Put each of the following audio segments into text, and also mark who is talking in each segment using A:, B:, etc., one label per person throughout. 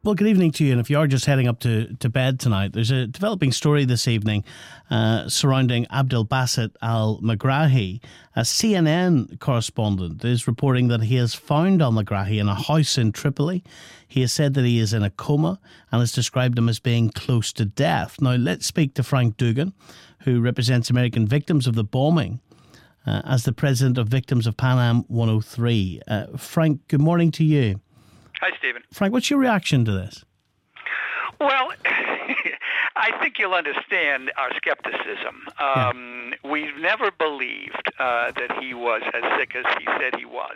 A: Well, good evening to you. And if you are just heading up to bed tonight, there's a developing story this evening surrounding Abdelbaset al-Megrahi. A CNN correspondent is reporting that he has found al-Megrahi in a house in Tripoli. He has said that he is in a coma and has described him as being close to death. Now, let's speak to Frank Dugan, who represents American victims of the bombing as the president of Victims of Pan Am 103. Frank, good morning to you.
B: Hi, Stephen.
A: Frank, what's your reaction to this?
B: Well, I think you'll understand our skepticism. We've never believed that he was as sick as he said he was.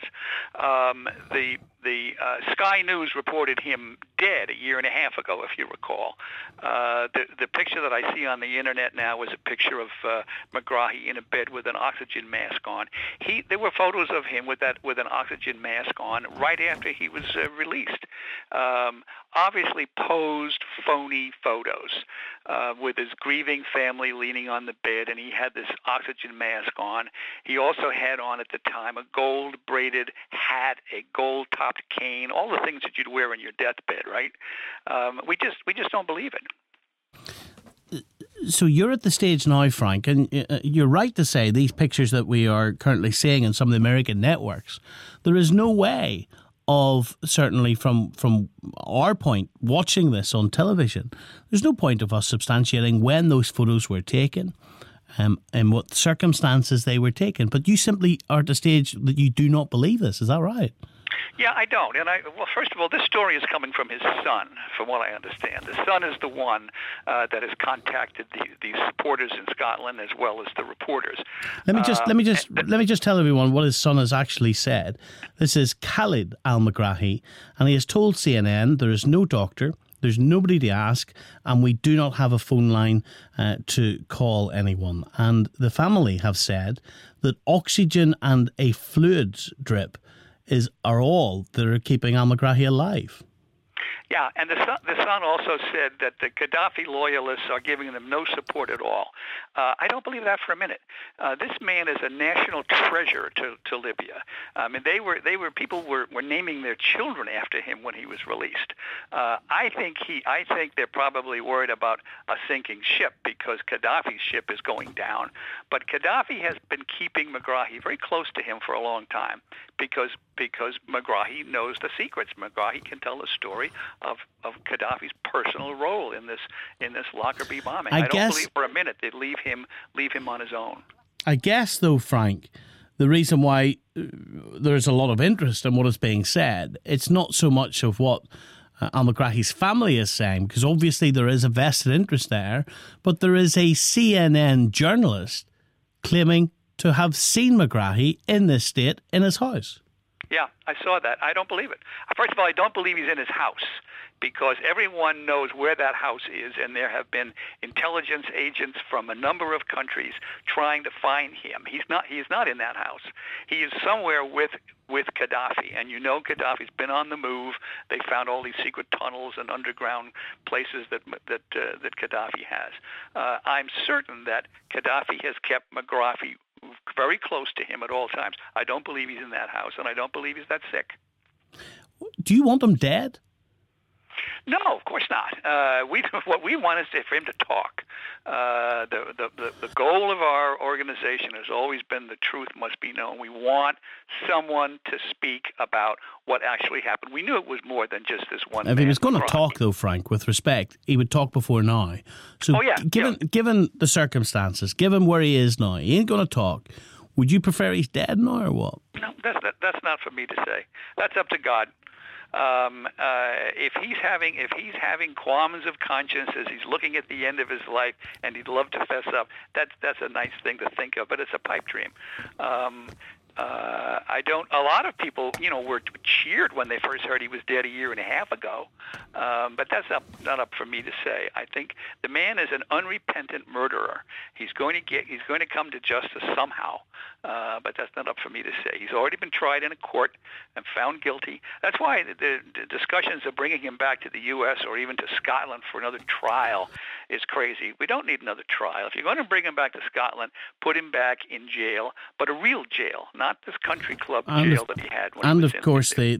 B: The Sky News reported him dead a year and a half ago, if you recall. The picture that I see on the internet now is a picture of Megrahi in a bed with an oxygen mask on. There were photos of him with an oxygen mask on right after he was released. Obviously posed phony photos with his grieving family leaning on the bed, and he had this oxygen mask on. He also had on at the time a gold-braided hat, a gold-topped cane, all the things that you'd wear on your deathbed, right? We just don't believe it.
A: So you're at the stage now, Frank, and you're right to say these pictures that we are currently seeing on some of the American networks, there is no way of, certainly from our point, watching this on television, there's no point of us substantiating when those photos were taken and what circumstances they were taken. But you simply are at the stage that you do not believe this. Is that right?
B: Yeah, I don't. Well, first of all, this story is coming from his son, from what I understand. The son is the one that has contacted the supporters in Scotland as well as the reporters.
A: Let me just tell everyone what his son has actually said. This is Khalid al-Megrahi, and he has told CNN there is no doctor, there's nobody to ask, and we do not have a phone line to call anyone. And the family have said that oxygen and a fluids drip are all that are keeping al-Megrahi alive.
B: Yeah, and the son also said that the Gaddafi loyalists are giving them no support at all. I don't believe that for a minute. This man is a national treasure to Libya. I mean, people were naming their children after him when he was released. I think they're probably worried about a sinking ship because Gaddafi's ship is going down. But Gaddafi has been keeping Megrahi very close to him for a long time because Megrahi knows the secrets. Megrahi can tell the story of Gaddafi's personal role in this Lockerbie bombing. I don't believe for a minute they'd leave him on his own.
A: I guess, though, Frank, the reason why there's a lot of interest in what is being said, it's not so much of what al-Megrahi's family is saying, because obviously there is a vested interest there, but there is a CNN journalist claiming to have seen Megrahi in this state in his house.
B: Yeah, I saw that. I don't believe it. First of all, I don't believe he's in his house because everyone knows where that house is, and there have been intelligence agents from a number of countries trying to find him. He is not in that house. He is somewhere with Gaddafi, and you know Gaddafi's been on the move. They found all these secret tunnels and underground places that Gaddafi has. I'm certain that Gaddafi has kept Megrahi very close to him at all times. I don't believe he's in that house, and I don't believe he's that sick.
A: Do you want him dead?
B: No, of course not. What we want is for him to talk. The goal of our organization has always been the truth must be known. We want someone to speak about what actually happened. We knew it was more than just this one.
A: If he was going to talk, though, Frank, with respect, he would talk before now. So, given the circumstances, given where he is now, he ain't going to talk. Would you prefer he's dead now or what?
B: No, that's not for me to say. That's up to God. If he's having qualms of conscience as he's looking at the end of his life and he'd love to fess up, that's a nice thing to think of, but it's a pipe dream. A lot of people, were cheered when they first heard he was dead a year and a half ago. But that's not up for me to say. I think the man is an unrepentant murderer. He's going to come to justice somehow. But that's not up for me to say. He's already been tried in a court and found guilty. That's why the discussions of bringing him back to the U.S. or even to Scotland for another trial is crazy. We don't need another trial. If you're going to bring him back to Scotland, put him back in jail, but a real jail, not this country club jail that he had when he was in.
A: And of course,